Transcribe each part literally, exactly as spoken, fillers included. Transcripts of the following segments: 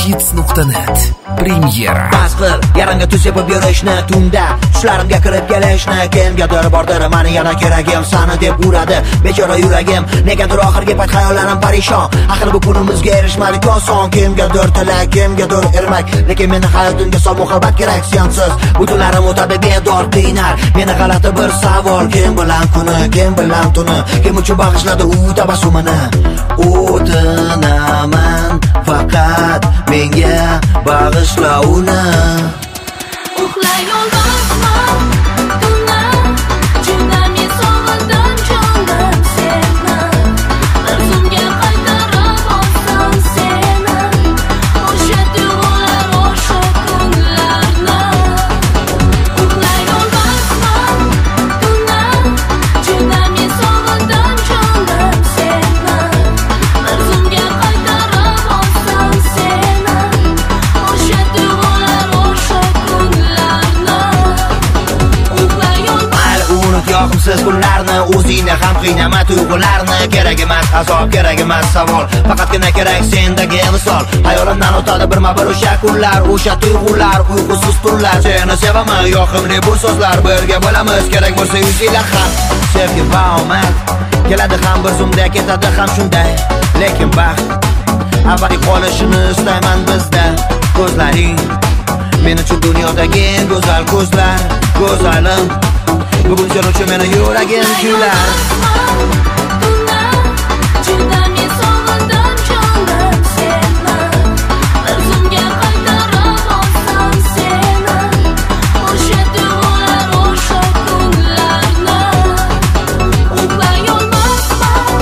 uzhits nuqta net premyera. Bas qil, yaramga tuz sepib yurishni tunda, tushlarimga kirib kelishni. Kimgadir bordir mani yana keragim sani deb uradi bechora yuragim. Negadir oxirgi payt xayollarim parishon. Axir bu kunimizga erishmadik oson. Kimgadir tilak, kimgadir ermak, lekin meni hayotimga sol muhabbat kerak sensiz. Butunlarim o'tadi bedor qiynar. Meni g'alati bir savol, kim bilan kuni, kim bilan tuni, kim uchun bag'ishladi u tabassumini. O'tinaman faqat menga bag'ishla uni. Uxlay olmasman tunda, tunda men sog'indim jonim seni. O'zimga qaytarib olsam seni, o'sha tuyg'ular, o'sha kunlarni. Uxlay olmasman tunda, tunda men sog'indim jonim seni. O'zimga qaytarib olsam seni, o'sha tuyg'ular, o'sha kunlarni. Uxlay olmasman. Unut yoqimsiz kunlarni, o'zingni ham qiynama tuyg'ularni. Kerak emas azob, kerak emas savol, faqatgina kerak sendagi misol. Hayolimdan o'tadi birma-bir o'sha kunlar, o'sha tuyg'ular, uyqusiz tunlar. Seni sevaman, yoqimli bu so'zlar, birga bo'lamiz, kerak bo'lsa yuz yillar ham. Sevgi va omad keladi ham bir zumda, ketadi ham shunday. Lekin baxt avvalgi qolishini istayman bizda. Ko'zlaring men uchun dunyodagi eng go'zal ko'zlar. Go'zalim, bugun sen uchun meni yuragim kuylar. Tunda, tunda men sog'indim jonim seni. O'zimga qaytarib olsam seni, o'sha tuyg'ular, o'sha kunlarni. Uxlay olmasman.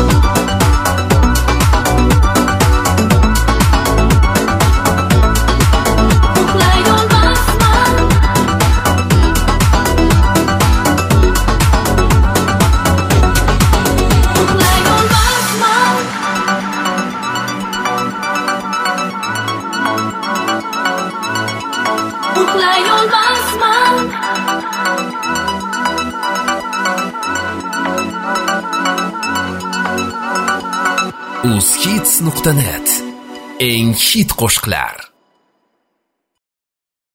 Uxlay olmasman. Uxlay olmasman. Uxlay olmasman. uzhits nuqta net eng hit qo'shiqlar.